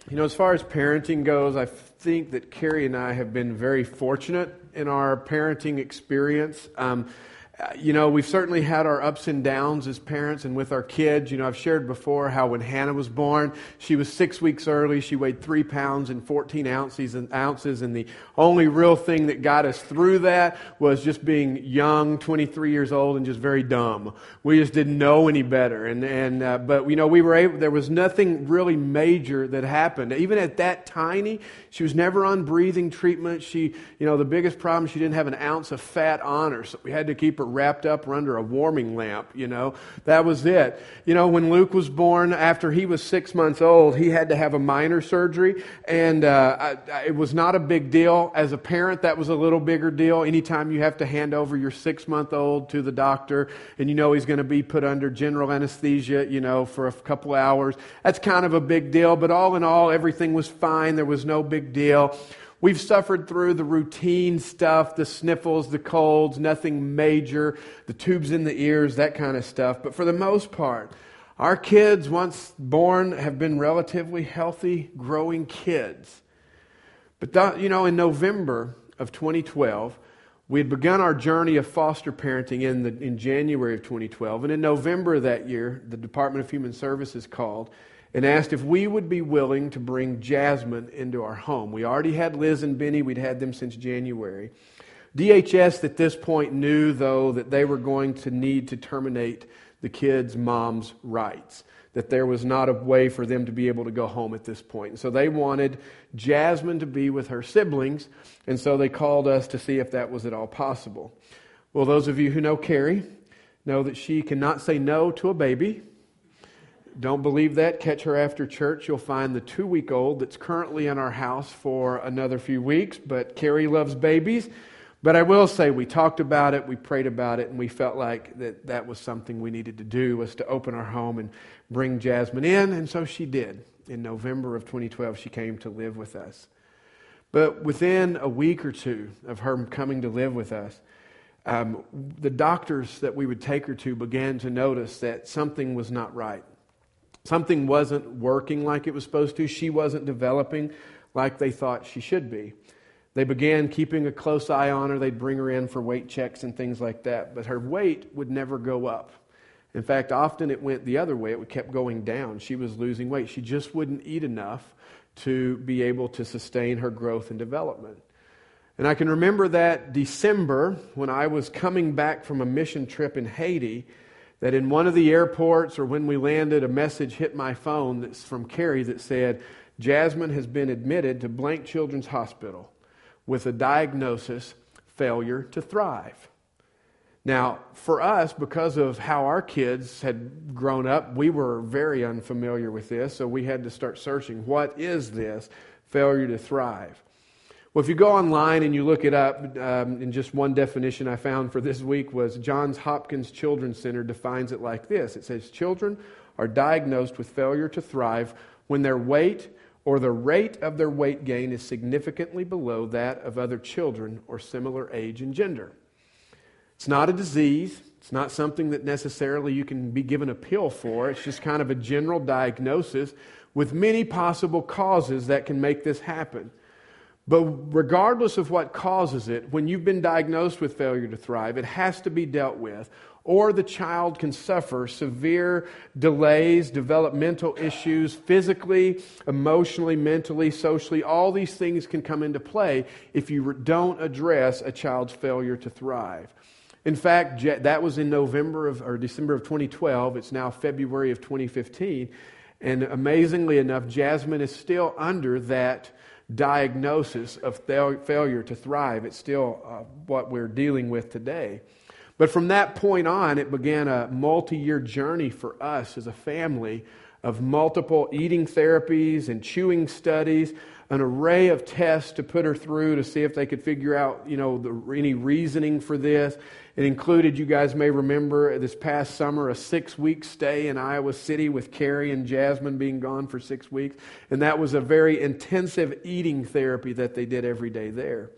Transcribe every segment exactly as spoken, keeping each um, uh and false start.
You know, as far as parenting goes, I think that Carrie and I have been very fortunate in our parenting experience. Um, uh, you know, we've certainly had our ups and downs as parents and with our kids. You know, I've shared before how when Hannah was born, she was six weeks early. She weighed three pounds and fourteen ounces, and ounces, and the only real thing that got us through that was just being young, twenty-three years old, and just very dumb. We just didn't know any better. And and uh, but you know, we were able. There was nothing really major that happened. Even at that tiny, she was never on breathing treatment. She, you know, the biggest problem, she didn't have an ounce of fat on her, so we had to keep her wrapped up or under a warming lamp. You know, that was it. You know, when Luke was born, after he was six months old, he had to have a minor surgery, and uh, I, I, it was not a big deal. As a parent, that was a little bigger deal. Anytime you have to hand over your six-month-old to the doctor, and you know he's going to be put under general anesthesia, you know, for a couple hours, that's kind of a big deal. But all in all, everything was fine. There was no big deal. We've suffered through the routine stuff, the sniffles, the colds, nothing major, the tubes in the ears, that kind of stuff. But for the most part, our kids, once born, have been relatively healthy, growing kids. But, that, you know, in November of twenty twelve, we had begun our journey of foster parenting in, the, in January of twenty twelve. And in November of that year, the Department of Human Services called and asked if we would be willing to bring Jasmine into our home. We already had Liz and Benny. We'd had them since January. D H S at this point knew, though, that they were going to need to terminate the kids' mom's rights, that there was not a way for them to be able to go home at this point. And so they wanted Jasmine to be with her siblings, and so they called us to see if that was at all possible. Well, those of you who know Carrie know that she cannot say no to a baby. Don't believe that? Catch her after church. You'll find the two-week-old that's currently in our house for another few weeks, but Carrie loves babies. But I will say we talked about it, we prayed about it, and we felt like that that was something we needed to do, was to open our home and bring Jasmine in, and so she did. In November of twenty twelve, she came to live with us. But within a week or two of her coming to live with us, um, the doctors that we would take her to began to notice that something was not right. Something wasn't working like it was supposed to. She wasn't developing like they thought she should be. They began keeping a close eye on her. They'd bring her in for weight checks and things like that. But her weight would never go up. In fact, often it went the other way. It kept going down. She was losing weight. She just wouldn't eat enough to be able to sustain her growth and development. And I can remember that December when I was coming back from a mission trip in Haiti, that in one of the airports or when we landed, a message hit my phone that's from Carrie that said, Jasmine has been admitted to Blank Children's Hospital with a diagnosis, failure to thrive. Now, for us, because of how our kids had grown up, we were very unfamiliar with this, so we had to start searching. What is this failure to thrive? Well, if you go online and you look it up, um, in just one definition I found for this week was Johns Hopkins Children's Center defines it like this. It says, children are diagnosed with failure to thrive when their weight or the rate of their weight gain is significantly below that of other children or similar age and gender. It's not a disease. It's not something that necessarily you can be given a pill for. It's just kind of a general diagnosis with many possible causes that can make this happen. But regardless of what causes it, when you've been diagnosed with failure to thrive, it has to be dealt with, or the child can suffer severe delays, developmental issues, physically, emotionally, mentally, socially. All these things can come into play if you don't address a child's failure to thrive. In fact, that was in November of or December of twenty twelve. It's now February of twenty fifteen. And amazingly enough, Jasmine is still under that diagnosis of failure to thrive. It's still uh, what we're dealing with today. But from that point on, it began a multi-year journey for us as a family of multiple eating therapies and chewing studies, an array of tests to put her through to see if they could figure out, you know, the, any reasoning for this. It included, you guys may remember, this past summer, a six-week stay in Iowa City with Carrie and Jasmine being gone for six weeks. And that was a very intensive eating therapy that they did every day there.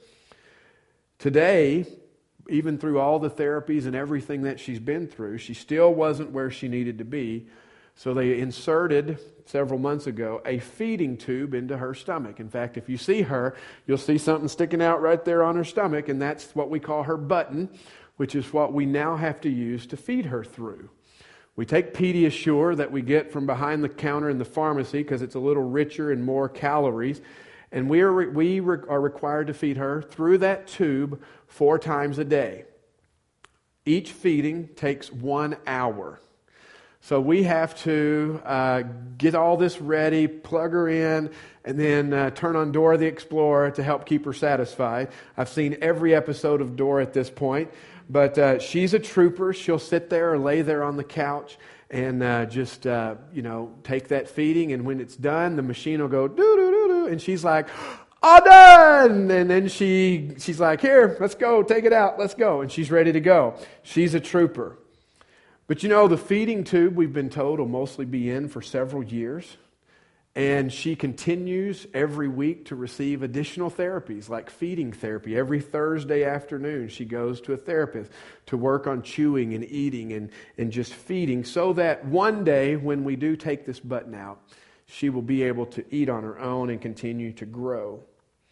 Today, even through all the therapies and everything that she's been through, she still wasn't where she needed to be. So they inserted, several months ago, a feeding tube into her stomach. In fact, if you see her, you'll see something sticking out right there on her stomach, and that's what we call her button, which is what we now have to use to feed her through. We take Pediasure that we get from behind the counter in the pharmacy because it's a little richer and more calories, and we are, we are required to feed her through that tube four times a day. Each feeding takes one hour. So we have to uh, get all this ready, plug her in, and then uh, turn on Dora the Explorer to help keep her satisfied. I've seen every episode of Dora at this point, but uh, she's a trooper. She'll sit there or lay there on the couch and uh, just, uh, you know, take that feeding, and when it's done, the machine will go doo-doo-doo-doo, and she's like, all done! And then she she's like, here, let's go, take it out, let's go. And she's ready to go. She's a trooper. But you know, the feeding tube, we've been told, will mostly be in for several years. And she continues every week to receive additional therapies, like feeding therapy. Every Thursday afternoon, she goes to a therapist to work on chewing and eating and, and just feeding, so that one day, when we do take this button out, she will be able to eat on her own and continue to grow.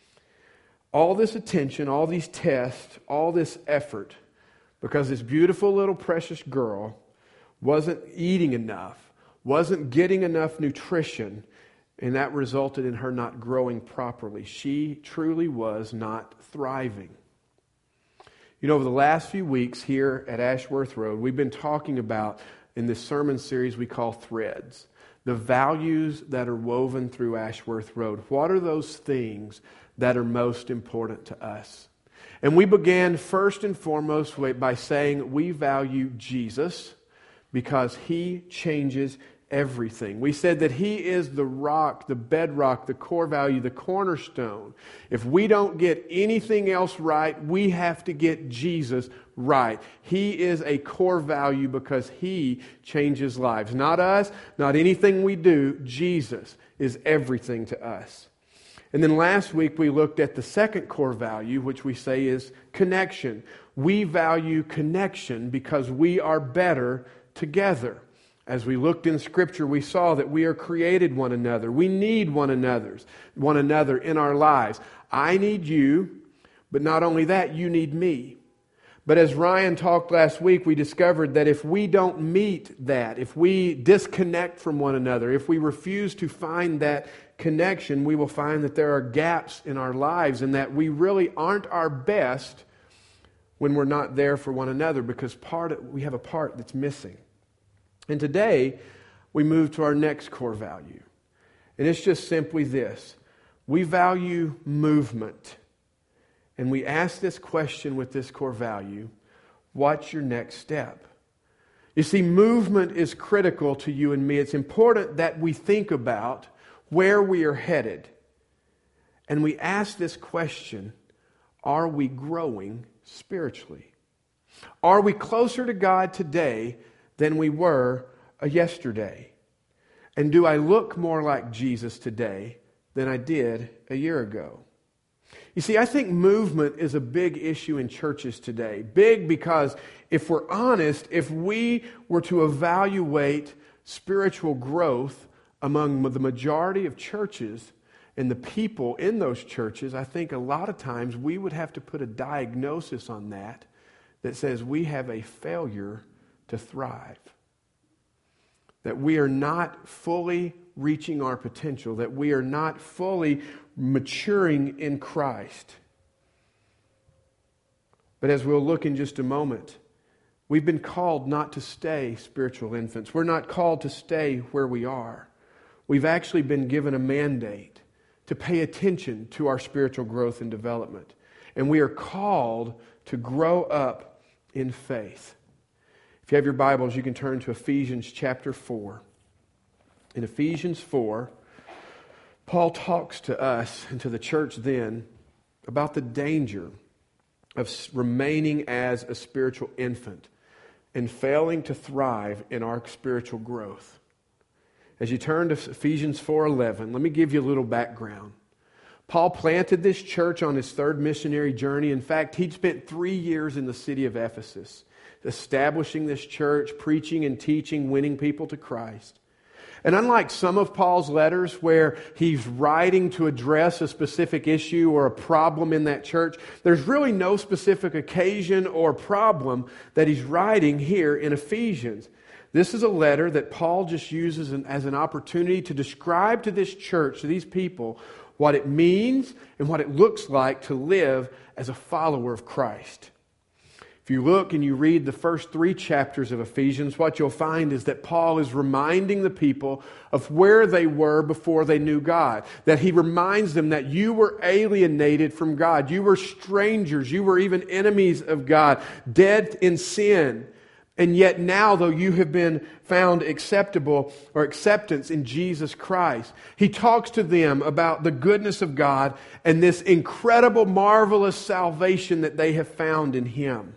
All this attention, all these tests, all this effort, because this beautiful little precious girl wasn't eating enough, wasn't getting enough nutrition, and that resulted in her not growing properly. She truly was not thriving. You know, over the last few weeks here at Ashworth Road, we've been talking about, in this sermon series we call Threads, the values that are woven through Ashworth Road. What are those things that are most important to us? And we began first and foremost by saying we value Jesus because He changes everything. We said that He is the rock, the bedrock, the core value, the cornerstone. If we don't get anything else right, we have to get Jesus right. He is a core value because He changes lives. Not us, not anything we do. Jesus is everything to us. And then last week we looked at the second core value, which we say is connection. We value connection because we are better together. As we looked in Scripture, we saw that we are created one another. We need one another's, one another in our lives. I need you, but not only that, you need me. But as Ryan talked last week, we discovered that if we don't meet that, if we disconnect from one another, if we refuse to find that connection, we will find that there are gaps in our lives and that we really aren't our best when we're not there for one another, because part of, we have a part that's missing. And today, we move to our next core value. And it's just simply this. We value movement. And we ask this question with this core value: what's your next step? You see, movement is critical to you and me. It's important that we think about where we are headed. And we ask this question: are we growing spiritually? Are we closer to God today than we were yesterday? And do I look more like Jesus today than I did a year ago? You see, I think movement is a big issue in churches today. Big because, if we're honest, if we were to evaluate spiritual growth among the majority of churches and the people in those churches, I think a lot of times we would have to put a diagnosis on that that says we have a failure to thrive. That we are not fully reaching our potential, that we are not fully maturing in Christ. But as we'll look in just a moment, we've been called not to stay spiritual infants. We're not called to stay where we are. We've actually been given a mandate to pay attention to our spiritual growth and development. And we are called to grow up in faith. If you have your Bibles, you can turn to Ephesians chapter four. In Ephesians four, Paul talks to us and to the church then about the danger of remaining as a spiritual infant and failing to thrive in our spiritual growth. As you turn to Ephesians four eleven, let me give you a little background. Paul planted this church on his third missionary journey. In fact, he'd spent three years in the city of Ephesus, establishing this church, preaching and teaching, winning people to Christ. And unlike some of Paul's letters where he's writing to address a specific issue or a problem in that church, there's really no specific occasion or problem that he's writing here in Ephesians. This is a letter that Paul just uses as an opportunity to describe to this church, to these people, what it means and what it looks like to live as a follower of Christ. If you look and you read the first three chapters of Ephesians, what you'll find is that Paul is reminding the people of where they were before they knew God. That he reminds them that you were alienated from God. You were strangers. You were even enemies of God, dead in sin. And yet now, though you have been found acceptable or acceptance in Jesus Christ, he talks to them about the goodness of God and this incredible, marvelous salvation that they have found in Him.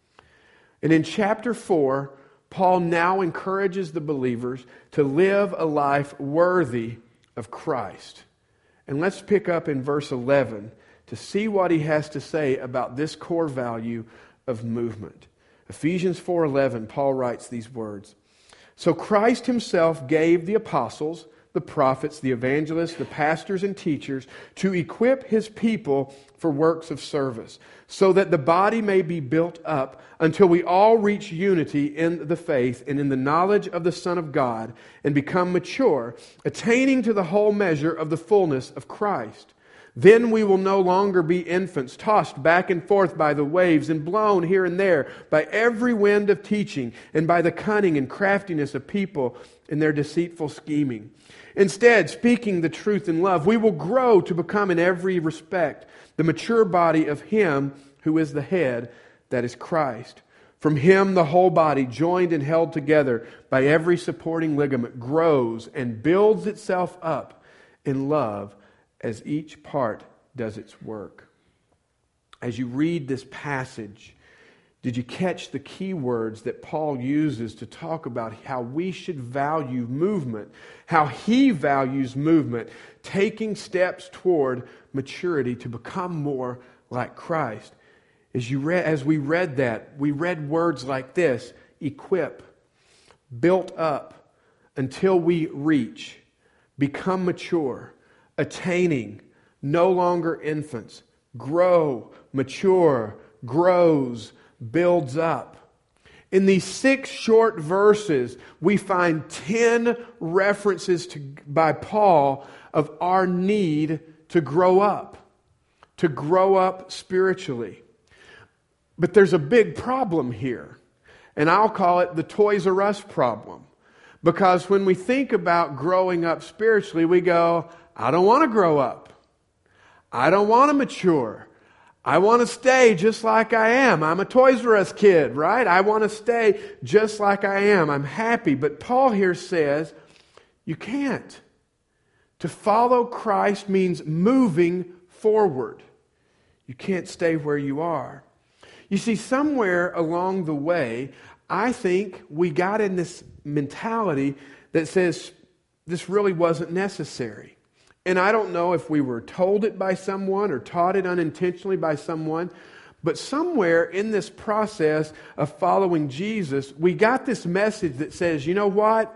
And in chapter four, Paul now encourages the believers to live a life worthy of Christ. And let's pick up in verse eleven to see what he has to say about this core value of movement. Ephesians four eleven, Paul writes these words. So Christ himself gave the apostles, the prophets, the evangelists, the pastors and teachers to equip his people for works of service, so that the body may be built up until we all reach unity in the faith and in the knowledge of the Son of God and become mature, attaining to the whole measure of the fullness of Christ. Then we will no longer be infants, tossed back and forth by the waves and blown here and there by every wind of teaching and by the cunning and craftiness of people in their deceitful scheming. Instead, speaking the truth in love, we will grow to become in every respect the mature body of Him who is the head, that is Christ. From Him the whole body, joined and held together by every supporting ligament, grows and builds itself up in love as each part does its work. As you read this passage, did you catch the key words that Paul uses to talk about how we should value movement, how he values movement, taking steps toward maturity to become more like Christ? As you read, as we read that, we read words like this: equip, built up until we reach, become mature, attaining, no longer infants, grow, mature, grows, builds up. In these six short verses, we find ten references to, by Paul of our need to grow up, to grow up spiritually. But there's a big problem here, and I'll call it the Toys R Us problem. Because when we think about growing up spiritually, we go, I don't want to grow up. I don't want to mature. I want to stay just like I am. I'm a Toys R Us kid, right? I want to stay just like I am. I'm happy. But Paul here says, you can't. To follow Christ means moving forward. You can't stay where you are. You see, somewhere along the way, I think we got in this mentality that says this really wasn't necessary. And I don't know if we were told it by someone or taught it unintentionally by someone, but somewhere in this process of following Jesus, we got this message that says, you know what?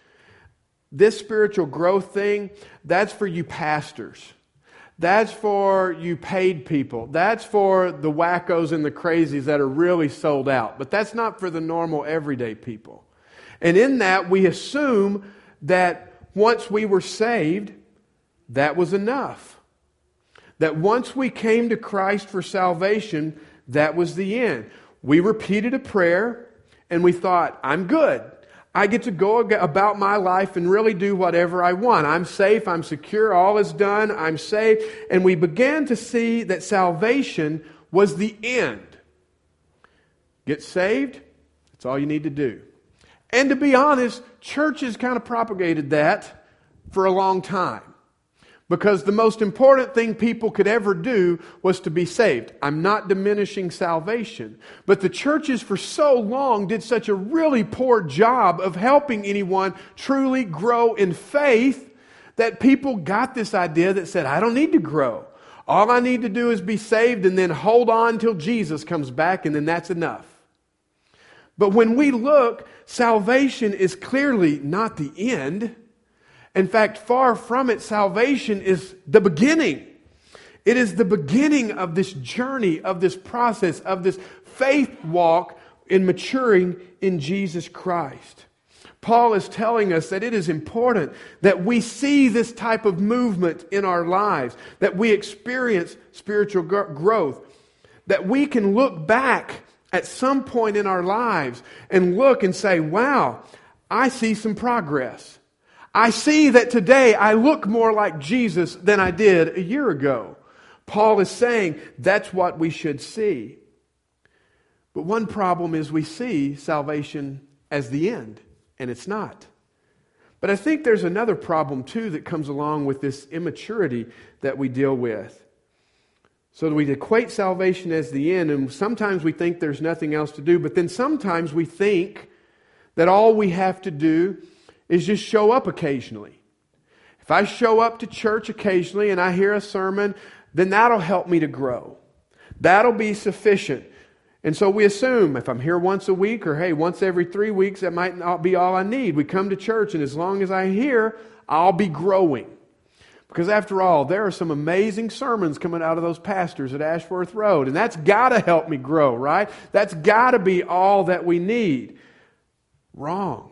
This spiritual growth thing, that's for you pastors. That's for you paid people. That's for the wackos and the crazies that are really sold out. But that's not for the normal everyday people. And in that, we assume that once we were saved, that was enough. That once we came to Christ for salvation, that was the end. We repeated a prayer and we thought, I'm good. I get to go about my life and really do whatever I want. I'm safe, I'm secure, all is done, I'm safe. And we began to see that salvation was the end. Get saved, that's all you need to do. And to be honest, churches kind of propagated that for a long time. Because the most important thing people could ever do was to be saved. I'm not diminishing salvation. But the churches for so long did such a really poor job of helping anyone truly grow in faith that people got this idea that said, I don't need to grow. All I need to do is be saved and then hold on till Jesus comes back, and then that's enough. But when we look, salvation is clearly not the end. In fact, far from it, salvation is the beginning. It is the beginning of this journey, of this process, of this faith walk in maturing in Jesus Christ. Paul is telling us that it is important that we see this type of movement in our lives, that we experience spiritual growth, that we can look back at some point in our lives and look and say, wow, I see some progress. I see that today I look more like Jesus than I did a year ago. Paul is saying that's what we should see. But one problem is we see salvation as the end, and it's not. But I think there's another problem too that comes along with this immaturity that we deal with. So we equate salvation as the end, and sometimes we think there's nothing else to do, but then sometimes we think that all we have to do is just show up occasionally. If I show up to church occasionally and I hear a sermon, then that'll help me to grow. That'll be sufficient. And so we assume if I'm here once a week or hey, once every three weeks, that might not be all I need. We come to church and as long as I'm here, I'll be growing. Because after all, there are some amazing sermons coming out of those pastors at Ashworth Road. And that's got to help me grow, right? That's got to be all that we need. Wrong.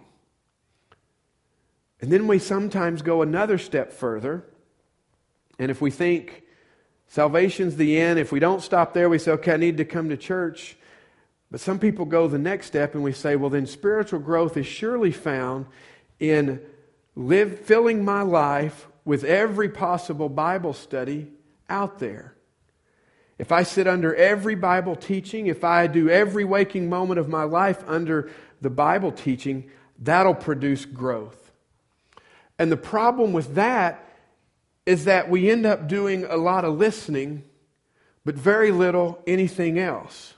And then we sometimes go another step further. And if we think salvation's the end, if we don't stop there, we say, okay, I need to come to church. But some people go the next step and we say, well, then spiritual growth is surely found in live, filling my life with every possible Bible study out there. If I sit under every Bible teaching, if I do every waking moment of my life under the Bible teaching, that'll produce growth. And the problem with that is that we end up doing a lot of listening, but very little anything else.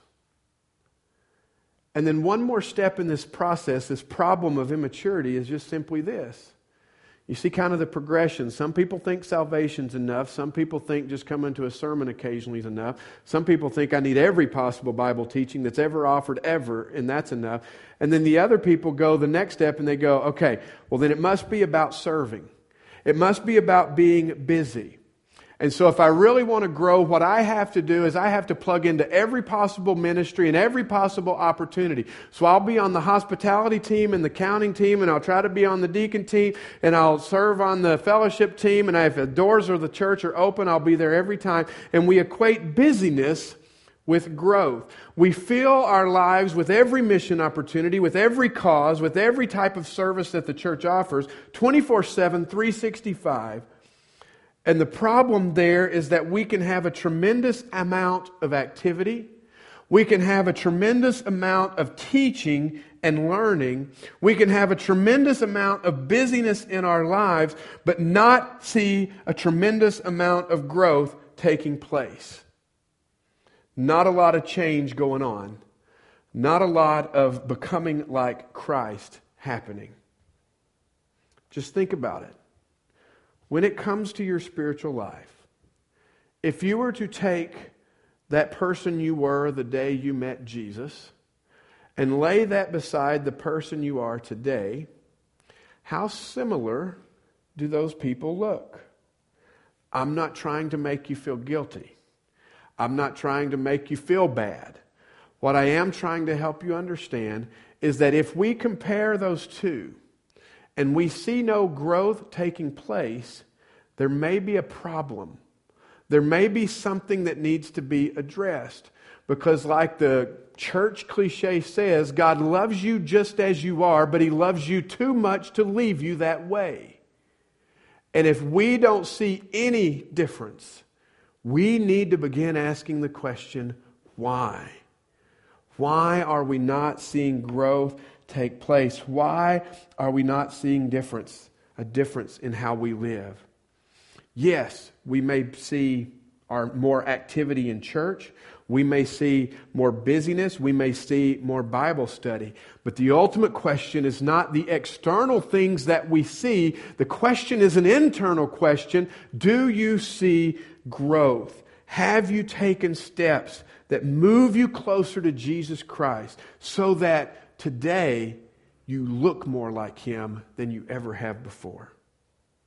And then one more step in this process, this problem of immaturity, is just simply this. You see kind of the progression. Some people think salvation's enough. Some people think just coming to a sermon occasionally is enough. Some people think I need every possible Bible teaching that's ever offered ever, and that's enough. And then the other people go the next step and they go, okay, well then it must be about serving. It must be about being busy. And so if I really want to grow, what I have to do is I have to plug into every possible ministry and every possible opportunity. So I'll be on the hospitality team and the counting team, and I'll try to be on the deacon team, and I'll serve on the fellowship team, and if the doors of the church are open, I'll be there every time. And we equate busyness with growth. We fill our lives with every mission opportunity, with every cause, with every type of service that the church offers, twenty-four seven, three sixty-five. And the problem there is that we can have a tremendous amount of activity. We can have a tremendous amount of teaching and learning. We can have a tremendous amount of busyness in our lives, but not see a tremendous amount of growth taking place. Not a lot of change going on. Not a lot of becoming like Christ happening. Just think about it. When it comes to your spiritual life, if you were to take that person you were the day you met Jesus and lay that beside the person you are today, how similar do those people look? I'm not trying to make you feel guilty. I'm not trying to make you feel bad. What I am trying to help you understand is that if we compare those two and we see no growth taking place, there may be a problem. There may be something that needs to be addressed. Because like the church cliche says, God loves you just as you are, but He loves you too much to leave you that way. And if we don't see any difference, we need to begin asking the question, why? Why are we not seeing growth take place? Why are we not seeing difference, a difference in how we live? Yes, we may see our more activity in church. We may see more busyness. We may see more Bible study. But the ultimate question is not the external things that we see. The question is an internal question. Do you see growth? Have you taken steps that move you closer to Jesus Christ so that today you look more like Him than you ever have before?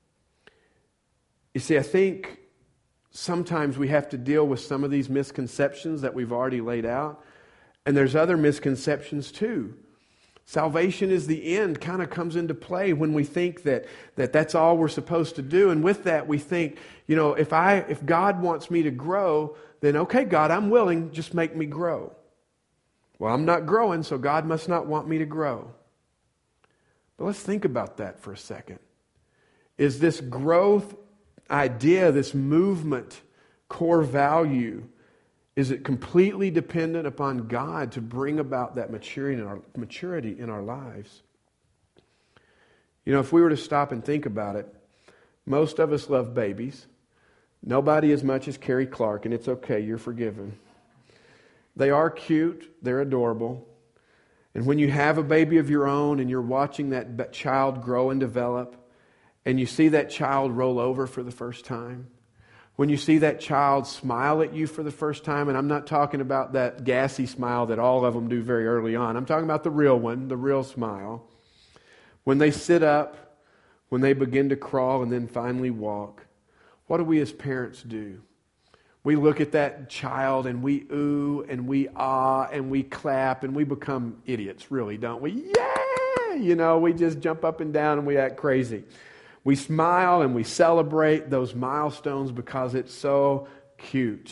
You see, I think sometimes we have to deal with some of these misconceptions that we've already laid out. And there's other misconceptions too. Salvation is the end kind of comes into play when we think that, that that's all we're supposed to do. And with that, we think, you know, if I if God wants me to grow, then okay, God, I'm willing, just make me grow. Well, I'm not growing, so God must not want me to grow. But let's think about that for a second. Is this growth idea, this movement, core value, is it completely dependent upon God to bring about that maturity in our, maturity in our lives? You know, if we were to stop and think about it, most of us love babies. Nobody as much as Carrie Clark, and it's okay, you're forgiven. They are cute, they're adorable. And when you have a baby of your own and you're watching that child grow and develop, and you see that child roll over for the first time, when you see that child smile at you for the first time, and I'm not talking about that gassy smile that all of them do very early on. I'm talking about the real one, the real smile. When they sit up, when they begin to crawl and then finally walk, what do we as parents do? We look at that child and we ooh and we ah and we clap and we become idiots, really, don't we? Yeah! You know, we just jump up and down and we act crazy. We smile and we celebrate those milestones because it's so cute.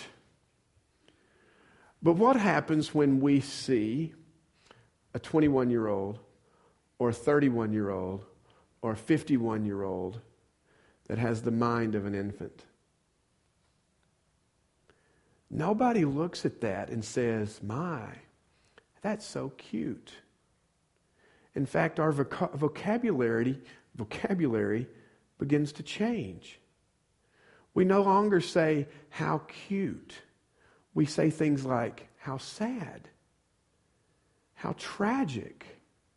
But what happens when we see a twenty-one-year-old or a thirty-one-year-old or a fifty-one-year-old that has the mind of an infant? Nobody looks at that and says, my, that's so cute. In fact, our voc- vocabulary, vocabulary begins to change. We no longer say, how cute. We say things like, how sad, how tragic.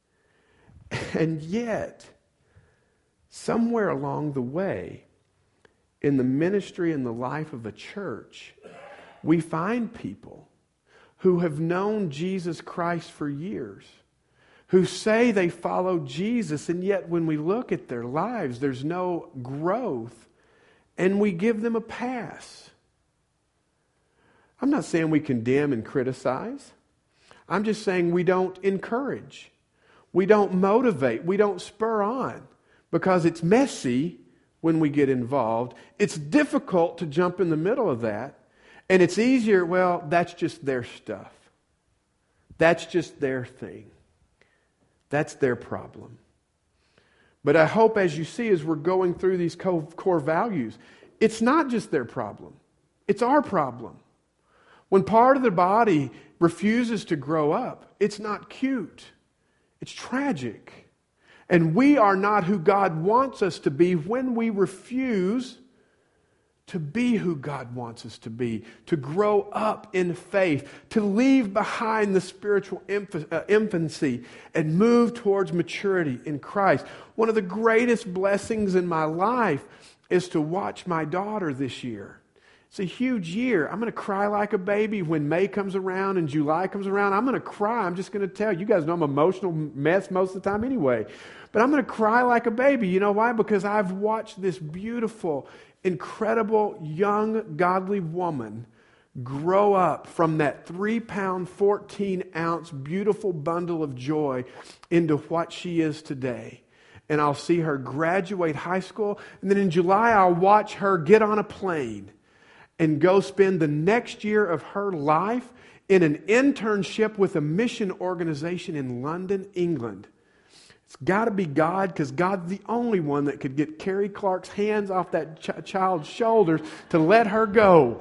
And yet, somewhere along the way, in the ministry and the life of a church, we find people who have known Jesus Christ for years, who say they follow Jesus, and yet when we look at their lives, there's no growth, and we give them a pass. I'm not saying we condemn and criticize. I'm just saying we don't encourage. We don't motivate. We don't spur on, because it's messy when we get involved. It's difficult to jump in the middle of that. And it's easier, well, that's just their stuff. That's just their thing. That's their problem. But I hope, as you see, as we're going through these core values, it's not just their problem. It's our problem. When part of the body refuses to grow up, it's not cute. It's tragic. And we are not who God wants us to be when we refuse to be who God wants us to be, to grow up in faith, to leave behind the spiritual infancy and move towards maturity in Christ. One of the greatest blessings in my life is to watch my daughter this year. It's a huge year. I'm going to cry like a baby when May comes around and July comes around. I'm going to cry. I'm just going to tell you. You guys know I'm an emotional mess most of the time anyway. But I'm going to cry like a baby. You know why? Because I've watched this beautiful, incredible, young, godly woman grow up from that three-pound, fourteen-ounce, beautiful bundle of joy into what she is today. And I'll see her graduate high school. And then in July, I'll watch her get on a plane and go spend the next year of her life in an internship with a mission organization in London, England. It's got to be God, because God's the only one that could get Carrie Clark's hands off that ch- child's shoulders to let her go.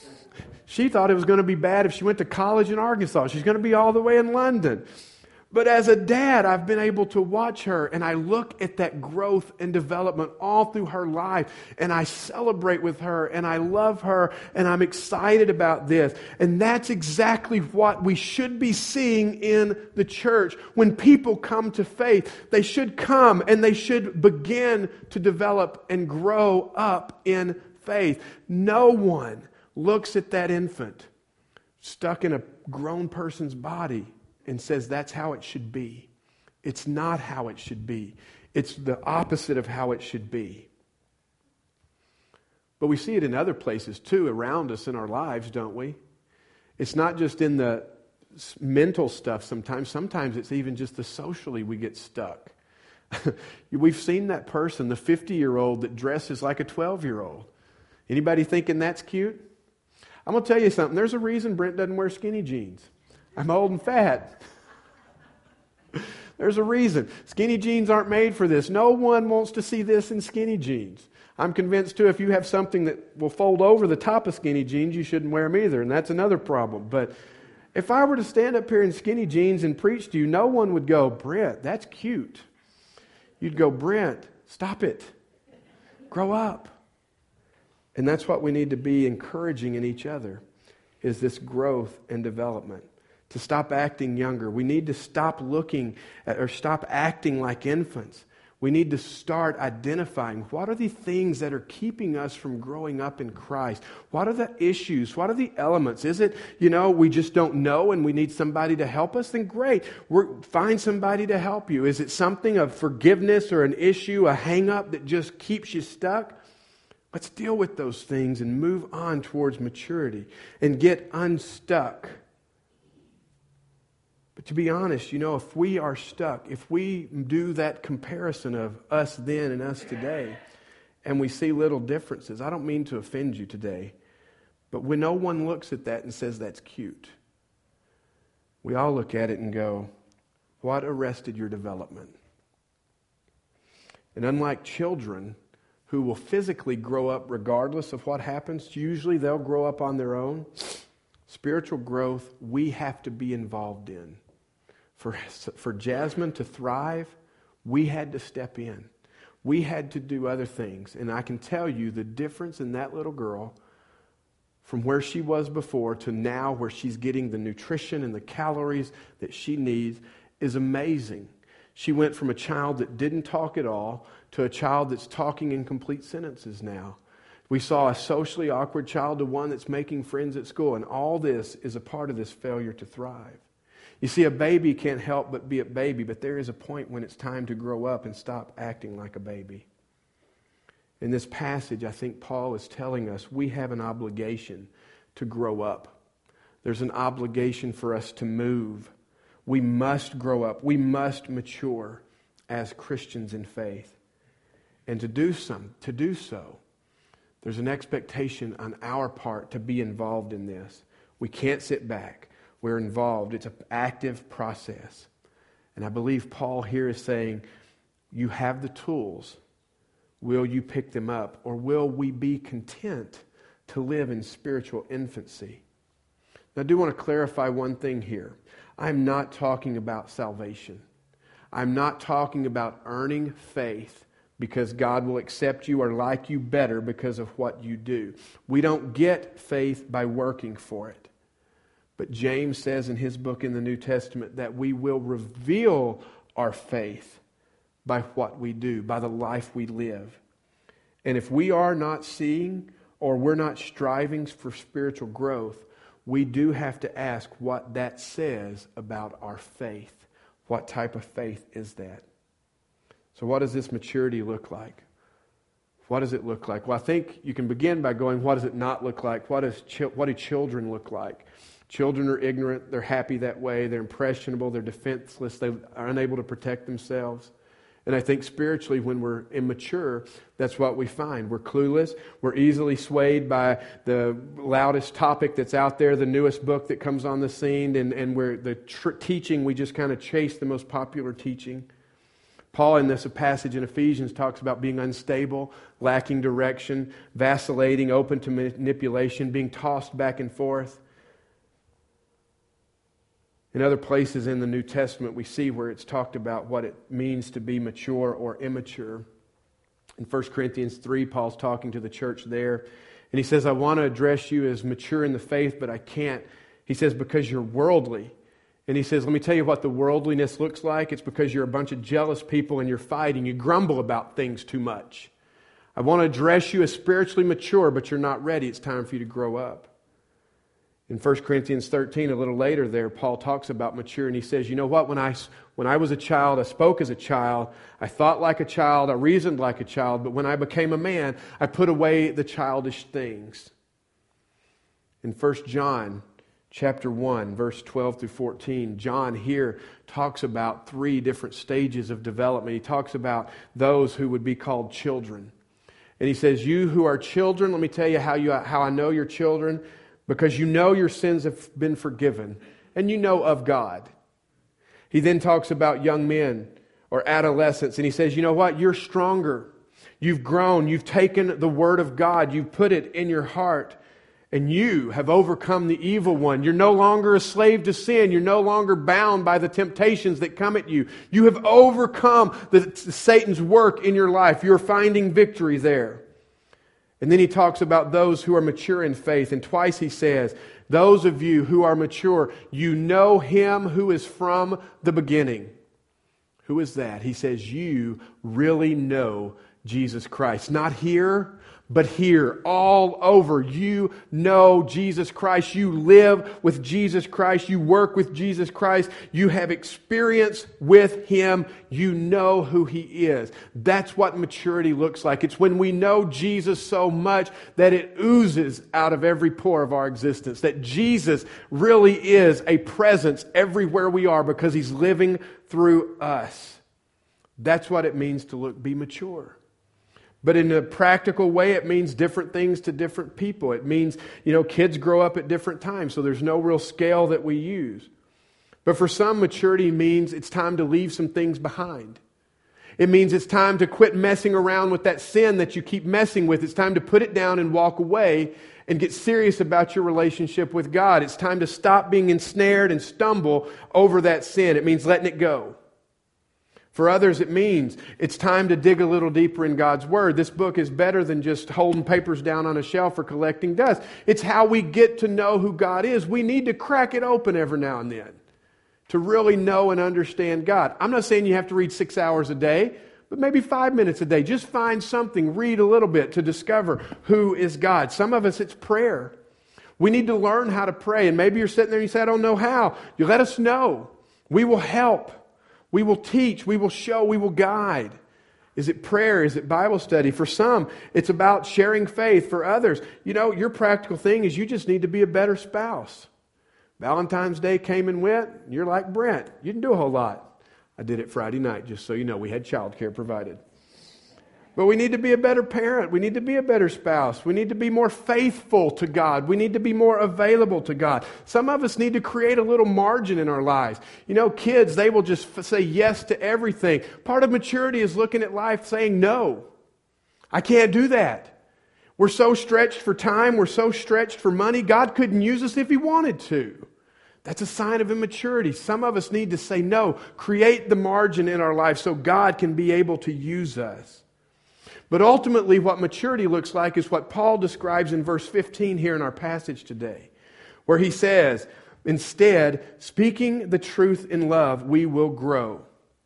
She thought it was going to be bad if she went to college in Arkansas. She's going to be all the way in London. But as a dad, I've been able to watch her, and I look at that growth and development all through her life, and I celebrate with her, and I love her, and I'm excited about this. And that's exactly what we should be seeing in the church. When people come to faith, they should come and they should begin to develop and grow up in faith. No one looks at that infant stuck in a grown person's body and says that's how it should be. It's not how it should be. It's the opposite of how it should be. But we see it in other places too around us in our lives, don't we? It's not just in the mental stuff sometimes. Sometimes it's even just the socially we get stuck. We've seen that person, the fifty-year-old that dresses like a twelve-year-old. Anybody thinking that's cute? I'm going to tell you something. There's a reason Brent doesn't wear skinny jeans. I'm old and fat. There's a reason. Skinny jeans aren't made for this. No one wants to see this in skinny jeans. I'm convinced too, if you have something that will fold over the top of skinny jeans, you shouldn't wear them either, and that's another problem. But if I were to stand up here in skinny jeans and preach to you, no one would go, Brent, that's cute. You'd go, Brent, stop it. Grow up. And that's what we need to be encouraging in each other, is this growth and development. To stop acting younger. We need to stop looking at, or stop acting like infants. We need to start identifying what are the things that are keeping us from growing up in Christ. What are the issues? What are the elements? Is it, you know, we just don't know and we need somebody to help us? Then great. We're, find somebody to help you. Is it something of forgiveness or an issue, a hang-up that just keeps you stuck? Let's deal with those things and move on towards maturity and get unstuck. But to be honest, you know, if we are stuck, if we do that comparison of us then and us today, and we see little differences, I don't mean to offend you today, but when no one looks at that and says that's cute, we all look at it and go, what arrested your development? And unlike children who will physically grow up regardless of what happens, usually they'll grow up on their own. Spiritual growth, we have to be involved in. For, for Jasmine to thrive, we had to step in. We had to do other things. And I can tell you the difference in that little girl from where she was before to now where she's getting the nutrition and the calories that she needs is amazing. She went from a child that didn't talk at all to a child that's talking in complete sentences now. We saw a socially awkward child to one that's making friends at school. And all this is a part of this failure to thrive. You see, a baby can't help but be a baby, but there is a point when it's time to grow up and stop acting like a baby. In this passage, I think Paul is telling us we have an obligation to grow up. There's an obligation for us to move. We must grow up. We must mature as Christians in faith. And to do some, to do so, there's an expectation on our part to be involved in this. We can't sit back. We're involved. It's an active process. And I believe Paul here is saying, you have the tools. Will you pick them up? Or will we be content to live in spiritual infancy? Now, I do want to clarify one thing here. I'm not talking about salvation. I'm not talking about earning faith because God will accept you or like you better because of what you do. We don't get faith by working for it. But James says in his book in the New Testament that we will reveal our faith by what we do, by the life we live. And if we are not seeing or we're not striving for spiritual growth, we do have to ask what that says about our faith. What type of faith is that? So what does this maturity look like? What does it look like? Well, I think you can begin by going, what does it not look like? What, is, what do children look like? Children are ignorant, they're happy that way, they're impressionable, they're defenseless, they are unable to protect themselves. And I think spiritually when we're immature, that's what we find. We're clueless, we're easily swayed by the loudest topic that's out there, the newest book that comes on the scene, and, and we're the tr- teaching, we just kind of chase the most popular teaching. Paul in this passage in Ephesians talks about being unstable, lacking direction, vacillating, open to manipulation, being tossed back and forth. In other places in the New Testament, we see where it's talked about what it means to be mature or immature. In First Corinthians three, Paul's talking to the church there. And he says, I want to address you as mature in the faith, but I can't. He says, because you're worldly. And he says, let me tell you what the worldliness looks like. It's because you're a bunch of jealous people and you're fighting. You grumble about things too much. I want to address you as spiritually mature, but you're not ready. It's time for you to grow up. In First Corinthians thirteen, a little later there, Paul talks about mature, and he says, you know what, when I, when I was a child, I spoke as a child, I thought like a child, I reasoned like a child, but when I became a man, I put away the childish things. In First John chapter one, verse twelve through fourteen, John here talks about three different stages of development. He talks about those who would be called children. And he says, you who are children, let me tell you how, you, how I know you're children, because you know your sins have been forgiven, and you know of God. He then talks about young men or adolescents, and he says, you know what? You're stronger. You've grown. You've taken the Word of God. You've put it in your heart, and you have overcome the evil one. You're no longer a slave to sin. You're no longer bound by the temptations that come at you. You have overcome the, Satan's work in your life. You're finding victory there. And then he talks about those who are mature in faith. And twice he says, those of you who are mature, you know Him who is from the beginning. Who is that? He says, you really know Jesus Christ. Not here, but here, all over. You know Jesus Christ. You live with Jesus Christ. You work with Jesus Christ. You have experience with Him. You know who He is. That's what maturity looks like. It's when we know Jesus so much that it oozes out of every pore of our existence. That Jesus really is a presence everywhere we are because He's living through us. That's what it means to look, be mature. But in a practical way, it means different things to different people. It means, you know, kids grow up at different times, so there's no real scale that we use. But for some, maturity means it's time to leave some things behind. It means it's time to quit messing around with that sin that you keep messing with. It's time to put it down and walk away and get serious about your relationship with God. It's time to stop being ensnared and stumble over that sin. It means letting it go. For others, it means it's time to dig a little deeper in God's Word. This book is better than just holding papers down on a shelf or collecting dust. It's how we get to know who God is. We need to crack it open every now and then to really know and understand God. I'm not saying you have to read six hours a day, but maybe five minutes a day. Just find something, read a little bit to discover who is God. Some of us, it's prayer. We need to learn how to pray. And maybe you're sitting there and you say, I don't know how. You let us know. We will help. We will teach, we will show, we will guide. Is it prayer? Is it Bible study? For some, it's about sharing faith. For others, you know, your practical thing is you just need to be a better spouse. Valentine's Day came and went. You're like Brent. You didn't do a whole lot. I did it Friday night, just so you know. We had childcare provided. But we need to be a better parent. We need to be a better spouse. We need to be more faithful to God. We need to be more available to God. Some of us need to create a little margin in our lives. You know, kids, they will just f- say yes to everything. Part of maturity is looking at life saying, no, I can't do that. We're so stretched for time. We're so stretched for money. God couldn't use us if He wanted to. That's a sign of immaturity. Some of us need to say no, create the margin in our life so God can be able to use us. But ultimately, what maturity looks like is what Paul describes in verse fifteen here in our passage today, where he says, instead, speaking the truth in love, we will grow.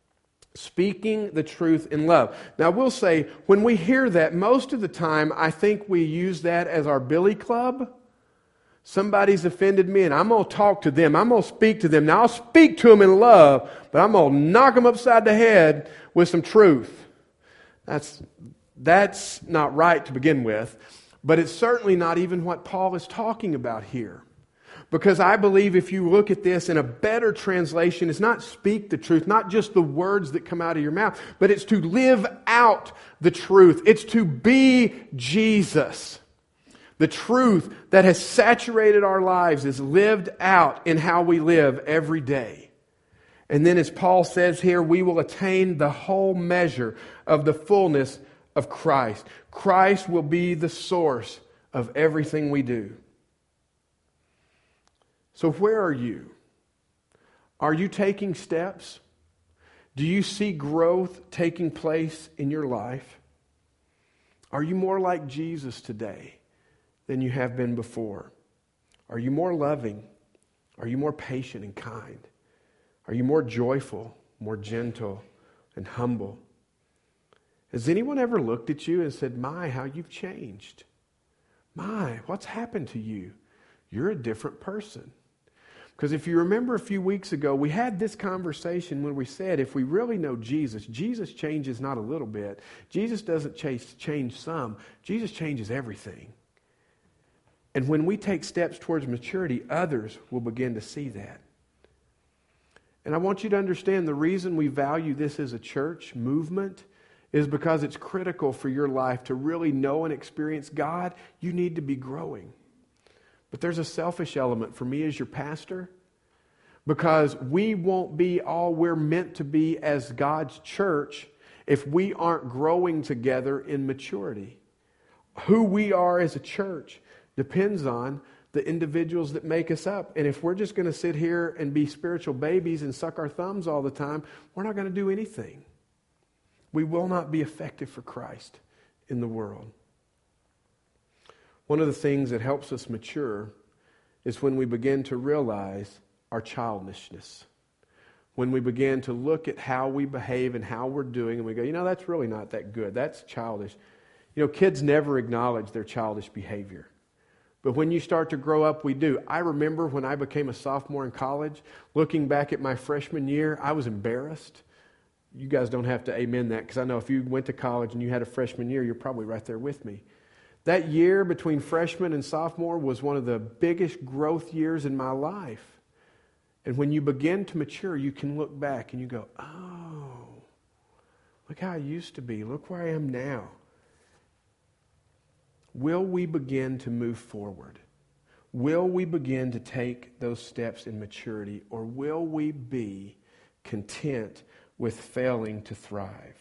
Speaking the truth in love. Now, we'll say, when we hear that, most of the time, I think we use that as our billy club. Somebody's offended me, and I'm going to talk to them. I'm going to speak to them. Now, I'll speak to them in love, but I'm going to knock them upside the head with some truth. That's... That's not right to begin with, but it's certainly not even what Paul is talking about here. Because I believe if you look at this in a better translation, it's not speak the truth, not just the words that come out of your mouth, but it's to live out the truth. It's to be Jesus. The truth that has saturated our lives is lived out in how we live every day. And then as Paul says here, we will attain the whole measure of the fullness of Christ. Christ will be the source of everything we do. So where are you? Are you taking steps? Do you see growth taking place in your life? Are you more like Jesus today than you have been before? Are you more loving? Are you more patient and kind? Are you more joyful, more gentle and humble? Has anyone ever looked at you and said, my, how you've changed? My, what's happened to you? you're a different person. Because if you remember a few weeks ago, we had this conversation when we said if we really know Jesus, Jesus changes not a little bit. Jesus doesn't change, change some. Jesus changes everything. And when we take steps towards maturity, others will begin to see that. And I want you to understand the reason we value this as a church movement is because it's critical for your life to really know and experience God. You need to be growing. But there's a selfish element for me as your pastor, because we won't be all we're meant to be as God's church if we aren't growing together in maturity. Who we are as a church depends on the individuals that make us up. And if we're just going to sit here and be spiritual babies and suck our thumbs all the time, we're not going to do anything. We will not be effective for Christ in the world. One of the things that helps us mature is when we begin to realize our childishness. When we begin to look at how we behave and how we're doing, and we go, you know, that's really not that good. That's childish. You know, kids never acknowledge their childish behavior. But when you start to grow up, we do. I remember when I became a sophomore in college, looking back at my freshman year, I was embarrassed. You guys don't have to amen that, because I know if you went to college and you had a freshman year, you're probably right there with me. That year between freshman and sophomore was one of the biggest growth years in my life. And when you begin to mature, you can look back and you go, oh, look how I used to be. Look where I am now. Will we begin to move forward? Will we begin to take those steps in maturity, or will we be content with failing to thrive?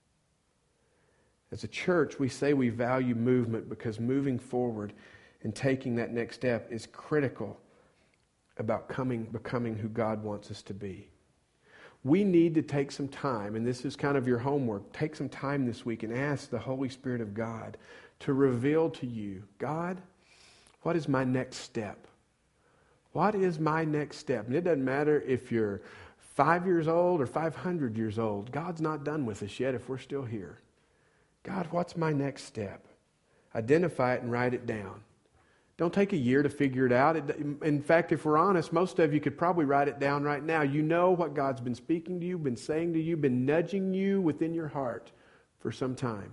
As a church, we say we value movement because moving forward and taking that next step is critical about coming, becoming who God wants us to be. We need to take some time, and this is kind of your homework, take some time this week and ask the Holy Spirit of God to reveal to you, God, what is my next step? What is my next step? And it doesn't matter if you're five years old or five hundred years old. God's not done with us yet if we're still here. God, what's my next step? Identify it and write it down. Don't take a year to figure it out. It, in fact, if we're honest, most of you could probably write it down right now. You know what God's been speaking to you, been saying to you, been nudging you within your heart for some time.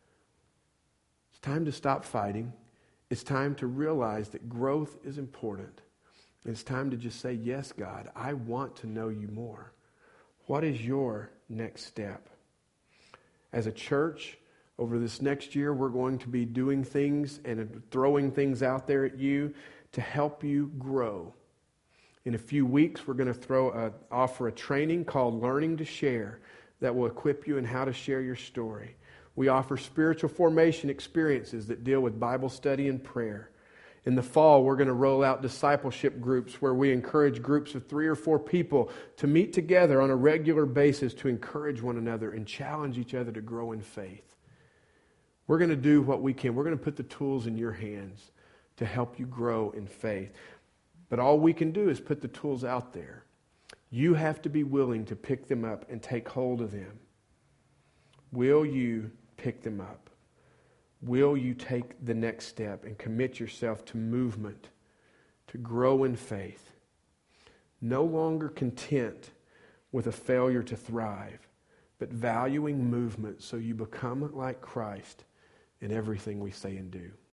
It's time to stop fighting. It's time to realize that growth is important. It's time to just say, yes, God, I want to know you more. What is your next step? As a church, over this next year, we're going to be doing things and throwing things out there at you to help you grow. In a few weeks, we're going to throw a, offer a training called Learning to Share that will equip you in how to share your story. We offer spiritual formation experiences that deal with Bible study and prayer. In the fall, we're going to roll out discipleship groups where we encourage groups of three or four people to meet together on a regular basis to encourage one another and challenge each other to grow in faith. We're going to do what we can. We're going to put the tools in your hands to help you grow in faith. But all we can do is put the tools out there. You have to be willing to pick them up and take hold of them. Will you pick them up? Will you take the next step and commit yourself to movement, to grow in faith? No longer content with a failure to thrive, but valuing movement so you become like Christ in everything we say and do.